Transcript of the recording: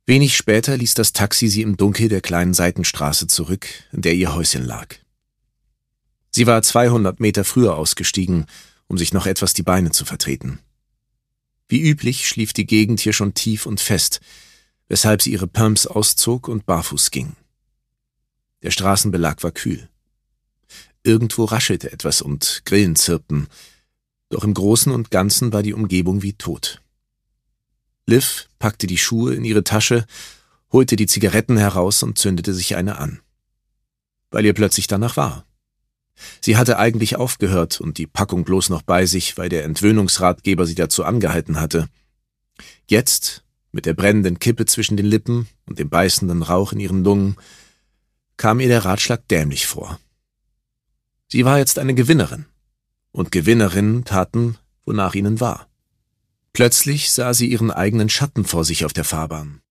Wenig später ließ das Taxi sie im Dunkel der kleinen Seitenstraße zurück, in der ihr Häuschen lag. Sie war 200 Meter früher ausgestiegen, um sich noch etwas die Beine zu vertreten. Wie üblich schlief die Gegend hier schon tief und fest, weshalb sie ihre Pumps auszog und barfuß ging. Der Straßenbelag war kühl. Irgendwo raschelte etwas und Grillen zirpten, doch im Großen und Ganzen war die Umgebung wie tot. Liv packte die Schuhe in ihre Tasche, holte die Zigaretten heraus und zündete sich eine an. Weil ihr plötzlich danach war. Sie hatte eigentlich aufgehört und die Packung bloß noch bei sich, weil der Entwöhnungsratgeber sie dazu angehalten hatte. Jetzt, mit der brennenden Kippe zwischen den Lippen und dem beißenden Rauch in ihren Lungen, kam ihr der Ratschlag dämlich vor. Sie war jetzt eine Gewinnerin, und Gewinnerinnen taten, wonach ihnen war. Plötzlich sah sie ihren eigenen Schatten vor sich auf der Fahrbahn.